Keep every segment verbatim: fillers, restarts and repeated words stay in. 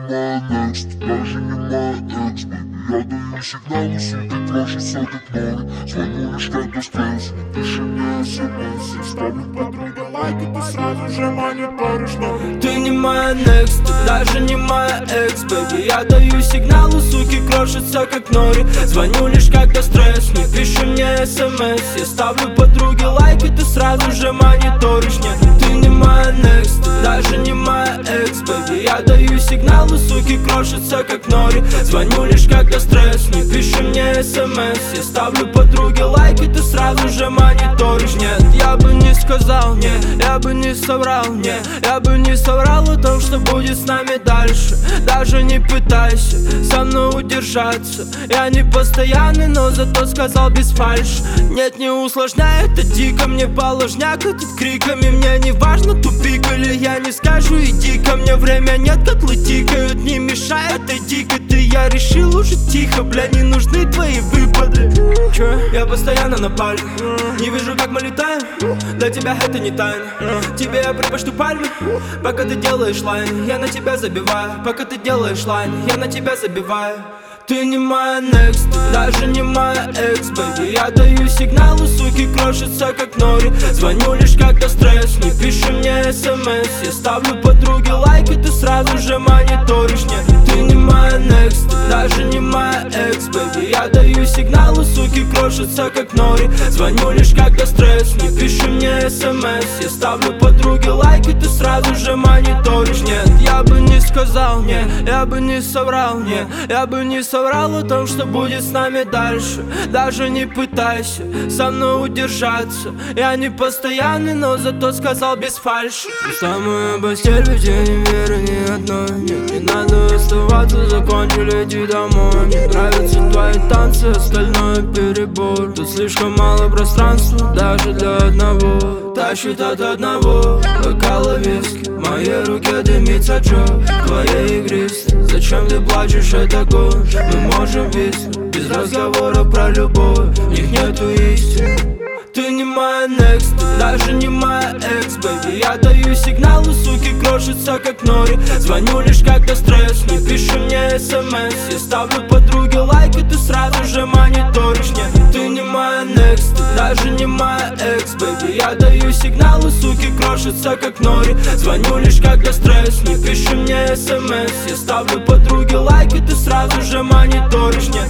моя next, даже не моя экс, baby. Я даю сигналы, суки, крошатся как норы. Звоню лишь когда стресс, не пиши мне смс. Я ставлю подруге лайк, и ты сразу же мониторишь норы. Ты не моя next, ты даже не моя экс, baby. Я даю сигналы, суки, крошатся как нори. Звоню лишь когда стресс, не пиши мне смс. Я ставлю подруге лайк, и ты сразу же мониторишь. Нет, ты не моя next, ты даже не моя экс, baby. Я даю сигналы, суки, крошатся как нори. Звоню лишь когда стресс, не пиши мне смс. Я ставлю подруге лайк, и ты сразу же мониторишь. Нет, я бы не сказал, не, я бы не соврал, не, я бы не соврал о том, что будет с нами дальше. Даже не пытайся со мной удержаться. Я не постоянный, но зато сказал без фальши. Нет, не усложняй, это дико, мне положняк этот криками. Мне не важно, тупик или я не скажу, иди ко мне. Время нет, котлы тикают, не мешай этой дикой. Ты, я решил уже тихо, бля, не нужны твои выпады. Че? Я постоянно на пальме, не вижу, как мы летаем. Для тебя это не тайна. Тебе я припочту пальмы, пока ты делаешь лайн. Я на тебя забиваю, пока ты делаешь лайн. Я на тебя забиваю. Ты не моя next, ты даже не моя экс, baby. Я даю сигналы, суки, крошатся как нори. Звоню лишь когда стресс, не пиши мне смс. Я ставлю подруге лайк, и ты сразу же мониторишь. Нет, ты не моя next, ты даже не моя экс, baby. Я даю сигналы, суки, крошатся как нори. Звоню лишь когда стресс, не пиши мне смс. Я ставлю подруге лайк, и ты сразу же мониторишь. Нет, я бы не сказал, не, я бы не соврал, не, я бы не соврал Соврал о том, что будет с нами дальше. Даже не пытайся со мной удержаться. Я не постоянный, но зато сказал без фальши. Самая постель, ведь я не верю ни одной. Нет, не надо оставаться, закончили, иди домой. Мне нравятся твои танцы, остальное перебор. Тут слишком мало пространства, даже для одного. Тащит от одного бокала виски. В моей руке дымится Джо, твоей игристой. Зачем ты плачешь, это год? Мы можем виснуть без разговора про любовь. В них нету истины. Ты не моя next, ты даже не моя экс, baby. Я даю сигналы, суки, крошатся как нори. Звоню лишь когда стресс, не пиши мне смс. Я ставлю подруге лайк, и ты сразу же мониторишь. Нет, ты не моя next, ты даже не моя экс, baby. Я даю сигналы, суки, крошатся как нори. Звоню лишь когда стресс, не пиши мне смс. Я ставлю подруге лайк, и ты сразу же мониторишь. Нет,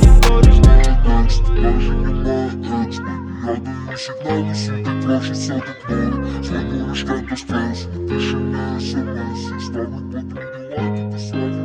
даже не моя экс, baby. Я даю сигналы, суки, крошатся как норы. Звоню лишь когда стресс, не пиши мне смс. Я ставлю подруге лайк, и ты сразу